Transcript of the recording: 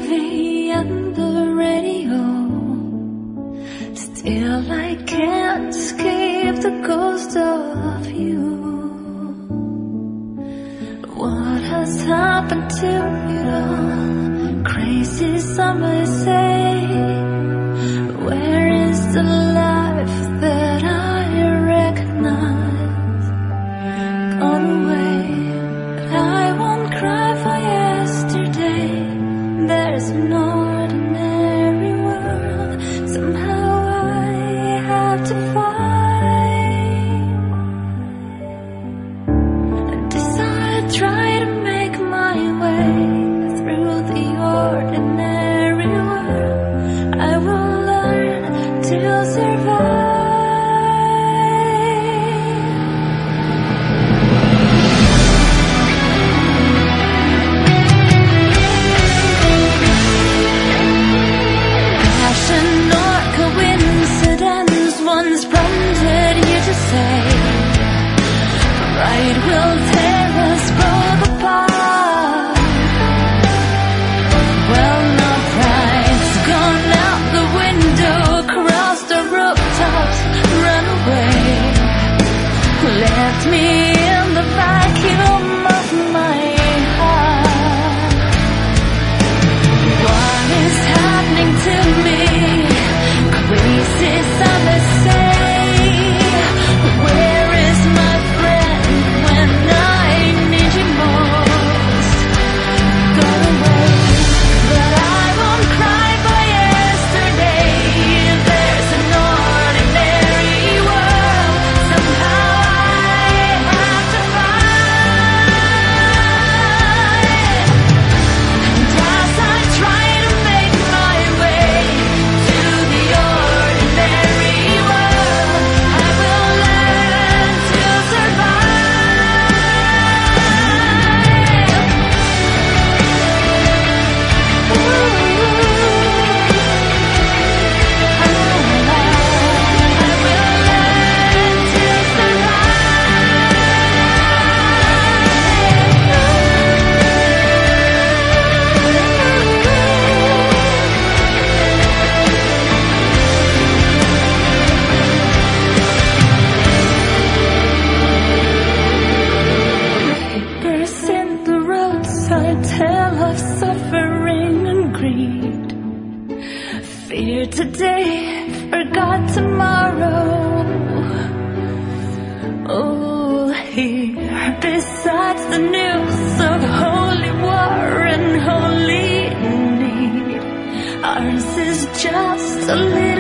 TV and the radio. Still I can't escape the ghost of you. What has happened to it all? Crazy some may say. Where is the life that I recognize? Gone away, but I won't cry for yesterday. There's an ordinary world somehow I have to find. I decide, try to make my way through the ordinary world. I will learn to survive. Passion or coincidence once prompted you to say, pride will tear us both apart. Well, no, pride's gone out the window, across the rooftops, run away. Left me in the vacuum of my heart. What is happening to me? Crazy, some may say. Where is my friend when I need you most? Gone away, but I won't cry for yesterday. There's an ordinary world somehow I have to find. And as I try to make my way to the ordinary world, I will learn to survive. Ooh, I will learn to Papers in the roadside tell of suffering and greed. Fear today, forgot tomorrow. Oh, here besides the news of holy war and holy need, ours is just a little